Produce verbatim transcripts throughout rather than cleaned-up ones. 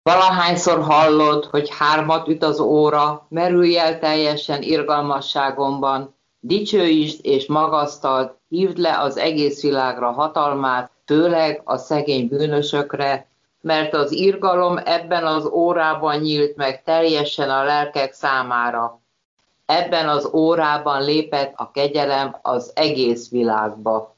Valahányszor hallod, hogy hármat üt az óra, merülj el teljesen irgalmasságomban, dicsőítsd és magasztald, hívd le az egész világra hatalmát, főleg a szegény bűnösökre, mert az irgalom ebben az órában nyílt meg teljesen a lelkek számára. Ebben az órában lépett a kegyelem az egész világba.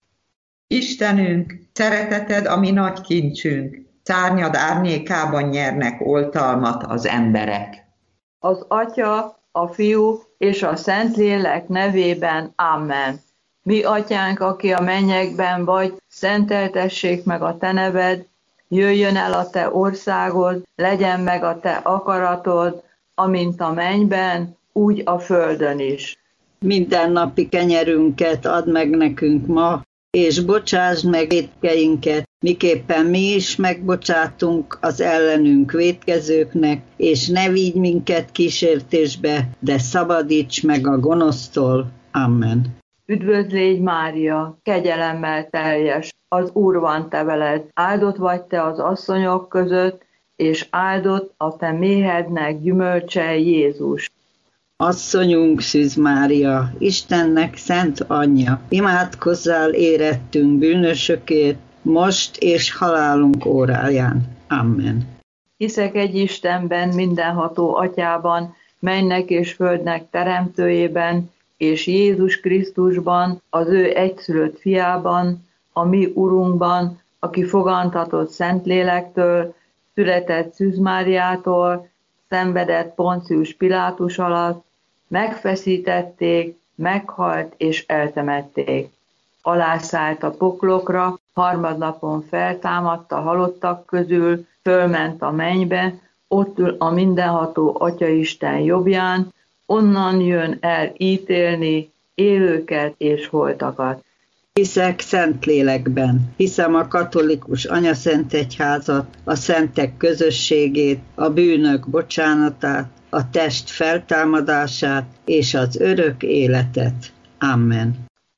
Istenünk, szereteted a mi nagy kincsünk, szárnyad árnyékában nyernek oltalmat az emberek. Az Atya, a Fiú és a Szentlélek nevében. Amen. Mi Atyánk, aki a mennyekben vagy, szenteltessék meg a te neved, jöjjön el a te országod, legyen meg a te akaratod, amint a mennyben, úgy a földön is. Mindennapi kenyerünket add meg nekünk ma, és bocsásd meg vétkeinket, miképpen mi is megbocsátunk az ellenünk vétkezőknek, és ne vigy minket kísértésbe, de szabadíts meg a gonosztól. Amen. Üdvözlégy Mária, kegyelemmel teljes, az Úr van te veled, áldott vagy te az asszonyok között, és áldott a te méhednek gyümölcse Jézus. Asszonyunk Szűz Mária, Istennek szent anyja, imádkozzál érettünk bűnösökért, most és halálunk óráján. Amen. Hiszek egy Istenben, mindenható Atyában, mennek és földnek teremtőjében, és Jézus Krisztusban, az ő egyszülött fiában, a mi Urunkban, aki fogantatott Szentlélektől, született Szűz Máriától, szenvedett Poncius Pilátus alatt, megfeszítették, meghalt és eltemették. Alászállt a poklokra, harmadnapon feltámadt a halottak közül, fölment a mennybe, ott ül a mindenható Atyaisten jobbján, onnan jön el ítélni élőket és holtakat. Hiszek Szentlélekben, hiszem a katolikus anyaszentegyházat, a szentek közösségét, a bűnök bocsánatát, a test feltámadását és az örök életet. Amen.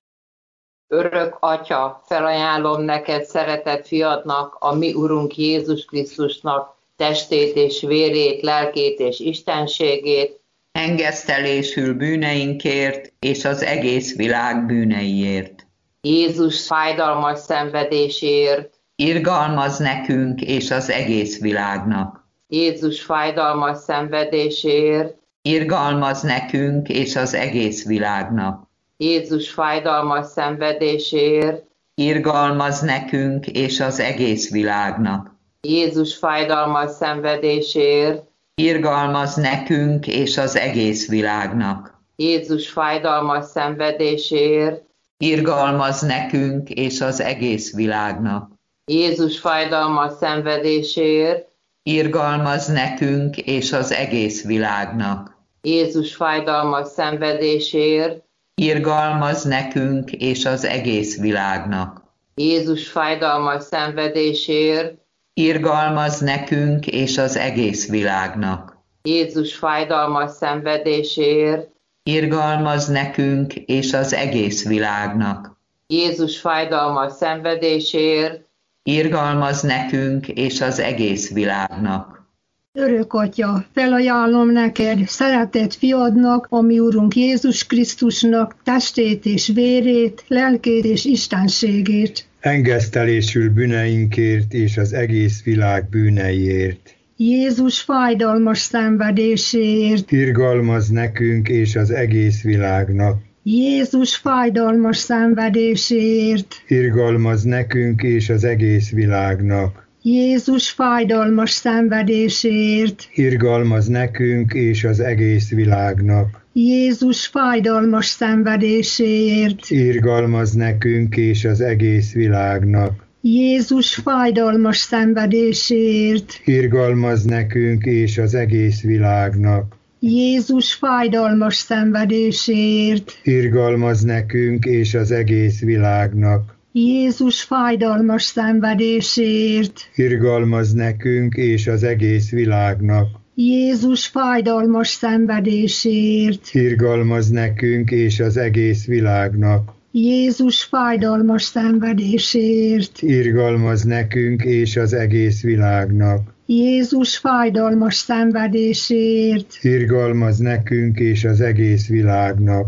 Örök Atya, felajánlom neked szeretett fiadnak, a mi Urunk Jézus Krisztusnak testét és vérét, lelkét és istenségét, Engesztelésül bűneinkért és az egész világ bűneiért. Jézus fájdalmas szenvedéséért, Irgalmaz nekünk és az egész világnak. Jézus fájdalmas szenvedéséért, Irgalmaz nekünk és az egész világnak. Jézus fájdalmas szenvedéséért, Irgalmaz nekünk és az egész világnak. Jézus fájdalmas szenvedéséért, Irgalmaz nekünk és az egész világnak. Jézus fájdalmas szenvedéséért, Irgalmaz nekünk és az egész világnak. Jézus fájdalmas szenvedéséért, Irgalmaz nekünk és az egész világnak. Jézus fájdalmas szenvedéséért, Irgalmaz nekünk és az egész világnak. Jézus fájdalmas szenvedéséért, Irgalmaz nekünk és az egész világnak. Jézus fájdalmas szenvedéséért, Irgalmaz nekünk és az egész világnak. Jézus fájdalmas szenvedéséért, Irgalmaz nekünk és az egész világnak. Örök Atya, felajánlom neked, szeretett fiadnak, a mi Urunk Jézus Krisztusnak testét és vérét, lelkét és istenségét. Engesztelésül bűneinkért és az egész világ bűneiért. Jézus fájdalmas szenvedéséért. Irgalmaz nekünk és az egész világnak. Jézus fájdalmas szenvedéséért. Irgalmaz nekünk és az egész világnak. Jézus fájdalmas szenvedéséért. Irgalmaz nekünk és az egész világnak. Jézus fájdalmas szenvedéséért. Irgalmaz nekünk és az egész világnak. Jézus fájdalmas szenvedéséért. Irgalmaz nekünk és az egész világnak. Jézus fájdalmas szenvedéséért. Irgalmaz nekünk és az egész világnak. Jézus fájdalmas szenvedéséért. Irgalmaz nekünk és az egész világnak. Jézus fájdalmas szenvedéséért. Irgalmaz nekünk és az egész világnak. Jézus fájdalmas szenvedéséért. Irgalmaz nekünk és az egész világnak. Jézus fájdalmas szenvedéséért. Irgalmaz nekünk és az egész világnak.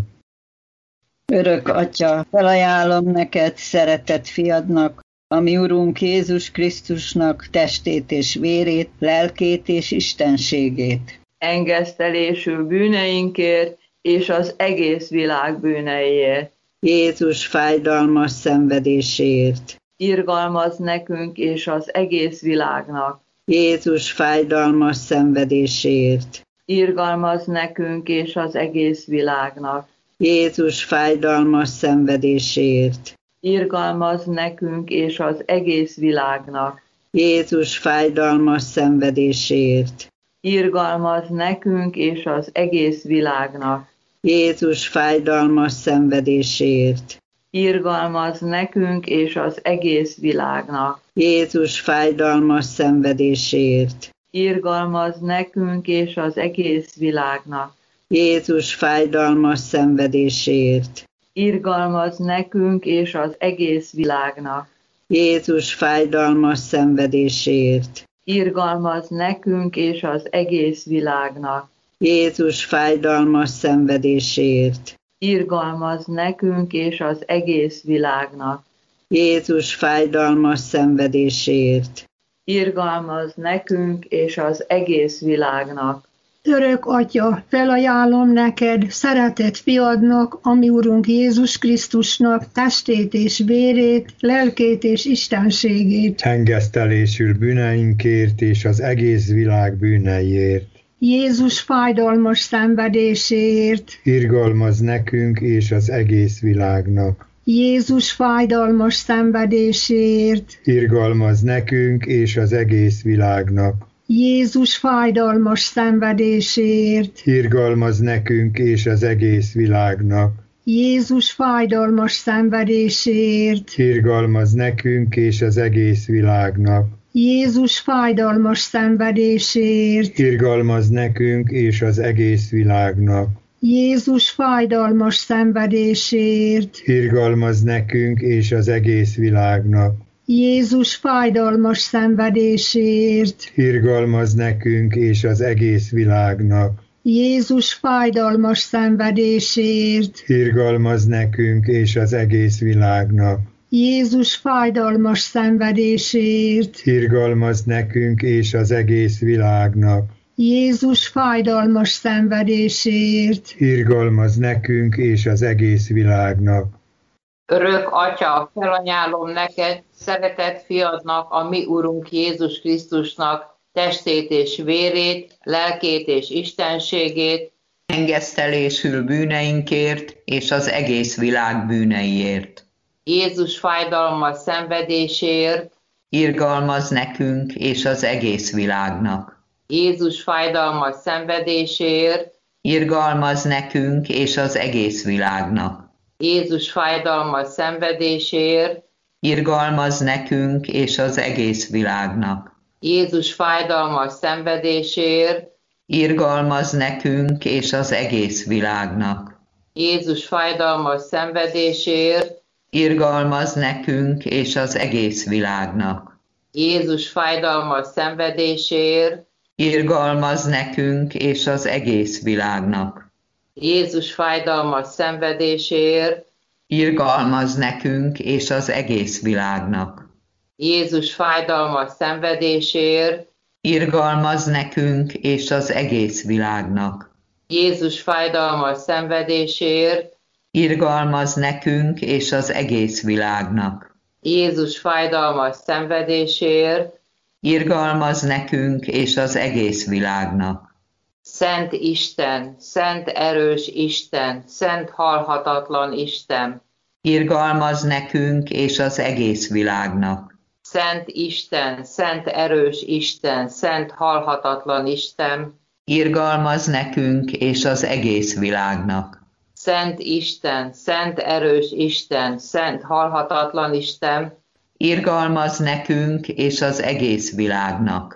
Örök Atya, felajánlom neked, szeretett fiadnak, a mi Urunk Jézus Krisztusnak testét és vérét, lelkét és istenségét. Engesztelésű bűneinkért és az egész világ bűneiért. Jézus fájdalmas szenvedéséért. Irgalmaz nekünk és az egész világnak. Jézus fájdalmas szenvedéséért. Irgalmaz nekünk és az egész világnak. Jézus fájdalmas szenvedéséért. Irgalmaz nekünk és az egész világnak. Jézus fájdalmas szenvedéséért. Irgalmaz nekünk és az egész világnak. Jézus fájdalmas szenvedéséért. Irgalmaz nekünk és az egész világnak. Jézus fájdalmas szenvedéséért. Irgalmaz nekünk és az egész világnak. Jézus fájdalmas szenvedéséért. Irgalmaz nekünk és az egész világnak. Jézus fájdalmas szenvedéséért. Irgalmaz nekünk és az egész világnak. Jézus fájdalmas szenvedéséért. Irgalmaz nekünk és az egész világnak. Jézus fájdalmas szenvedéséért. Irgalmaz nekünk és az egész világnak. Örök Atya, felajánlom neked, szeretett fiadnak, a mi Urunk Jézus Krisztusnak testét és vérét, lelkét és istenségét. Engesztelésül bűneinkért és az egész világ bűneiért. Jézus fájdalmas szenvedéséért. Irgalmaz nekünk és az egész világnak. Jézus fájdalmas szenvedéséért. Irgalmaz nekünk és az egész világnak. Jézus fájdalmas szenvedéséért. Irgalmaz nekünk és az egész világnak. Jézus fájdalmas szenvedéséért. Irgalmaz nekünk és az egész világnak. Jézus fájdalmas szenvedéséért. Irgalmaz nekünk és az egész világnak. Jézus fájdalmas szenvedéséért. Irgalmaz nekünk és az egész világnak. Jézus fájdalmas szenvedéséért. Irgalmaz nekünk és az egész világnak. Jézus fájdalmas szenvedéséért. Irgalmaz nekünk és az egész világnak. Jézus fájdalmas szenvedéséért. Irgalmaz nekünk és az egész világnak. Jézus fájdalmas szenvedéséért. Irgalmaz nekünk és az egész világnak. Örök Atya, felajánlom neked, szeretett fiadnak, a mi Urunk Jézus Krisztusnak testét és vérét, lelkét és istenségét, engesztelésül bűneinkért és az egész világ bűneiért. Jézus fájdalmas szenvedéséért, Irgalmaz nekünk és az egész világnak. Jézus fájdalmas szenvedéséért, Irgalmaz nekünk és az egész világnak. Jézus fájdalmas szenvedéséért, Irgalmaz nekünk és az egész világnak. Jézus fájdalmas szenvedéséért, Irgalmaz nekünk és az egész világnak. Jézus fájdalmas szenvedéséért, Irgalmaz nekünk és az egész világnak. Jézus fájdalmas szenvedéséért, Irgalmaz nekünk és az egész világnak. Jézus fájdalmas szenvedéséért, Irgalmaz nekünk és az egész világnak. Jézus fájdalmas szenvedéséért, Irgalmaz nekünk és az egész világnak. Jézus fájdalmas szenvedéséért, Irgalmaz nekünk és az egész világnak. Jézus fájdalmas szenvedéséért, Irgalmaz nekünk és az egész világnak. Szent Isten, szent erős Isten, szent halhatatlan Isten, Irgalmaz nekünk és az egész világnak. Szent Isten, szent erős Isten, szent halhatatlan Isten, Irgalmaz nekünk és az egész világnak. Szent Isten, szent erős Isten, szent halhatatlan Isten, Irgalmaz nekünk és az egész világnak.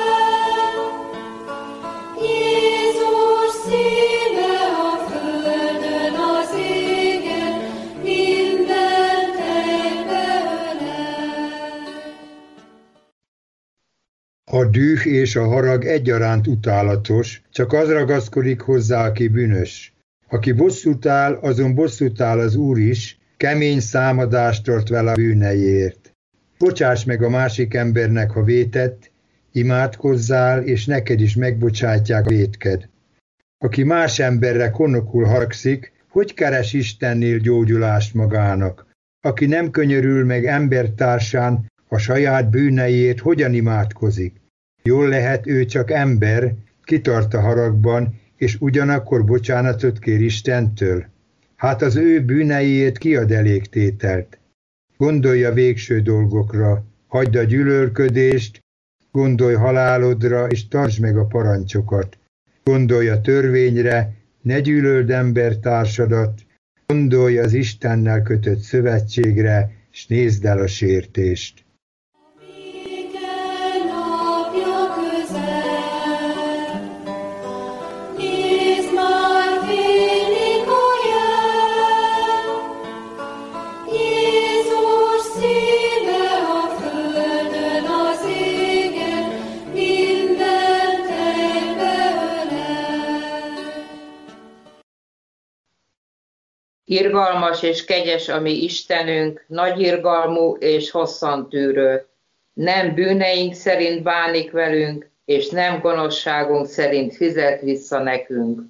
Jézus szíve a föld. A düh és a harag egyaránt utálatos, csak az ragaszkodik hozzá, aki bűnös. Aki bosszút áll, azon bosszút áll az Úr is, kemény számadást tart vele a bűneiért. Bocsáss meg a másik embernek, ha vétett, imádkozzál, és neked is megbocsátják a vétked. Aki más emberre konokul haragszik, hogy keres Istennél gyógyulást magának? Aki nem könyörül meg embertársán, a saját bűneiért hogyan imádkozik? Jól lehet, ő csak ember, kitart a haragban, és ugyanakkor bocsánatot kér Istentől. Hát az ő bűneiért kiad elégtételt. Gondolj a végső dolgokra, hagyd a gyűlölködést, gondolj halálodra, és tartsd meg a parancsokat. Gondolj a törvényre, ne gyűlöld embertársadat, gondolj az Istennel kötött szövetségre, s nézd el a sértést. Irgalmas és kegyes a mi Istenünk, nagy irgalmú és hosszantűrő. Nem bűneink szerint bánik velünk, és nem gonoszságunk szerint fizet vissza nekünk.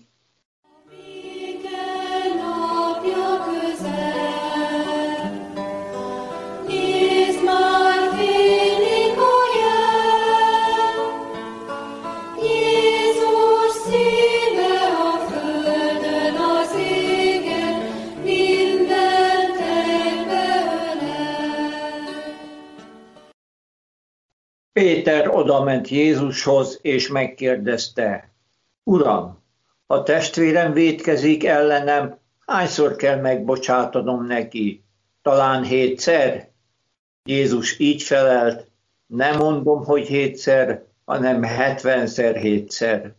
Péter odament Jézushoz, és megkérdezte: Uram, ha testvérem vétkezik ellenem, hányszor kell megbocsátanom neki? Talán hétszer? Jézus így felelt: nem mondom, hogy hétszer, hanem hetvenszer hétszer.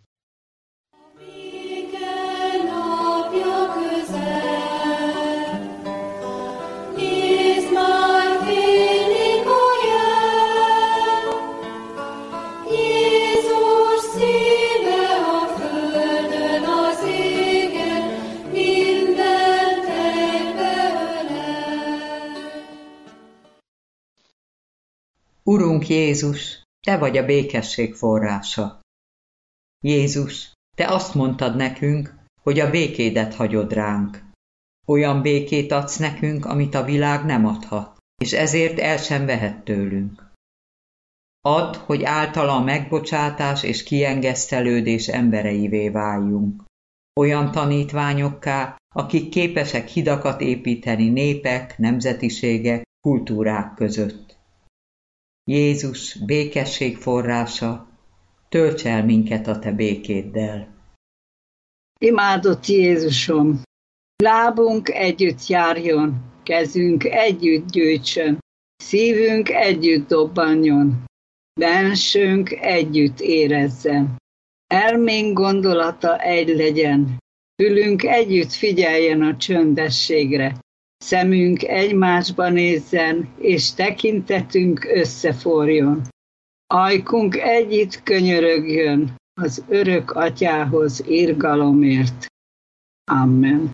Urunk Jézus, Te vagy a békesség forrása. Jézus, Te azt mondtad nekünk, hogy a békédet hagyod ránk. Olyan békét adsz nekünk, amit a világ nem adhat, és ezért el sem vehet tőlünk. Add, hogy általa a megbocsátás és kiengesztelődés embereivé váljunk. Olyan tanítványokká, akik képesek hidakat építeni népek, nemzetiségek, kultúrák között. Jézus, békesség forrása, tölts el minket a Te békéddel. Imádott Jézusom, lábunk együtt járjon, kezünk együtt gyűjtsön, szívünk együtt dobbanjon, bensőnk együtt érezzen. Elménk gondolata egy legyen, fülünk együtt figyeljen a csöndességre, szemünk egymásba nézzen, és tekintetünk összeforjon. Ajkunk együtt könyörögjön az örök Atyához irgalomért. Amen.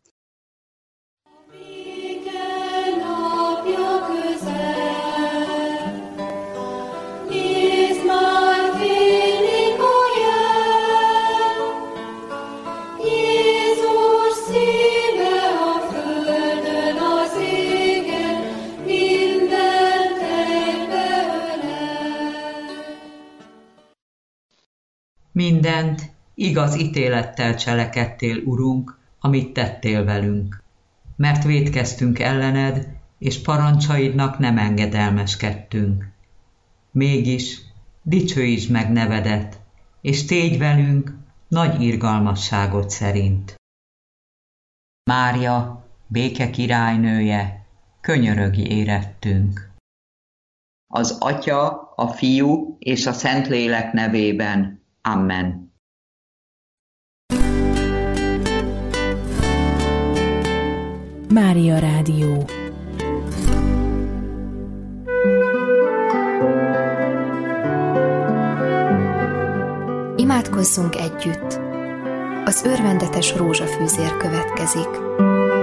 Mindent igaz ítélettel cselekedtél, Urunk, amit tettél velünk, mert vétkeztünk ellened, és parancsaidnak nem engedelmeskedtünk. Mégis dicsőítsd meg nevedet, és tégy velünk nagy irgalmasságod szerint. Mária, béke királynője, könyörögj érettünk. Az Atya, a Fiú és a Szentlélek nevében. Amen. Mária Rádió. Imádkozzunk együtt. Az örvendetes rózsafűzér következik.